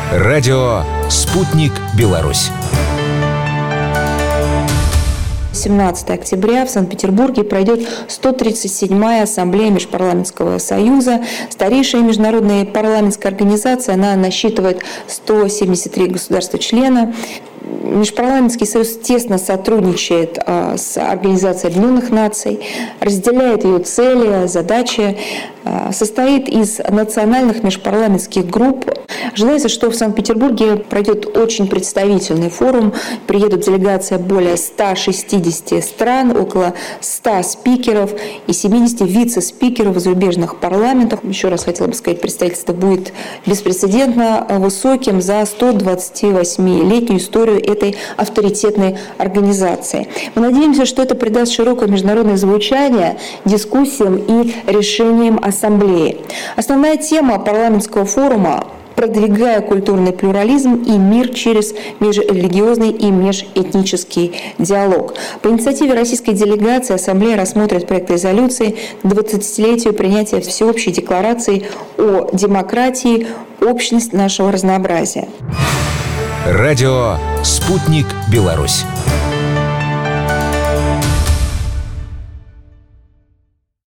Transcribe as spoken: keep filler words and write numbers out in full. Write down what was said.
Радио «Спутник Беларусь». семнадцатого октября в Санкт-Петербурге пройдет сто тридцать седьмая Ассамблея Межпарламентского союза. Старейшая международная парламентская организация, она насчитывает сто семьдесят три государства-члена. Межпарламентский союз тесно сотрудничает а, с Организацией Объединенных Наций, разделяет ее цели, задачи, а, состоит из национальных межпарламентских групп. Ожидается, что в Санкт-Петербурге пройдет очень представительный форум. Приедут делегация более ста шестидесяти стран, около ста спикеров и семидесяти вице-спикеров зарубежных парламентов. Еще раз хотела бы сказать, представительство будет беспрецедентно высоким за сто двадцативосьмилетнюю историю этой авторитетной организации. Мы надеемся, что это придаст широкое международное звучание дискуссиям и решениям Ассамблеи. Основная тема парламентского форума – продвигая культурный плюрализм и мир через межрелигиозный и межэтнический диалог. По инициативе российской делегации Ассамблея рассмотрит проект резолюции к двадцатилетию принятия Всеобщей декларации о демократии, общность нашего разнообразия. Радио «Спутник Беларусь».